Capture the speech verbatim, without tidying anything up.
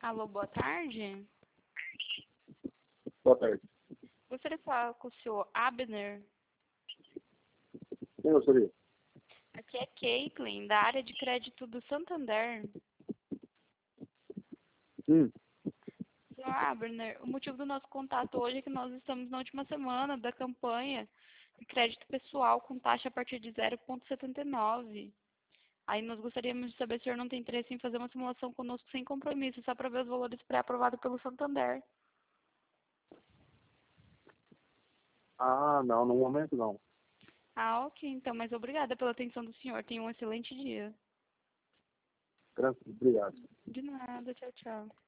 Alô, boa tarde. Boa tarde. Gostaria de falar com o senhor Abner. Quem gostaria? Aqui é Caitlin, da área de crédito do Santander. Hum. Senhor Abner, o motivo do nosso contato hoje é que nós estamos na última semana da campanha de crédito pessoal com taxa a partir de zero vírgula setenta e nove. Aí nós gostaríamos de saber se o senhor não tem interesse em fazer uma simulação conosco sem compromisso, só para ver os valores pré-aprovados pelo Santander. Ah, não, no momento não. Ah, ok, então, mas obrigada pela atenção do senhor. Tenha um excelente dia. Tranquilo, obrigado. De nada, tchau, tchau.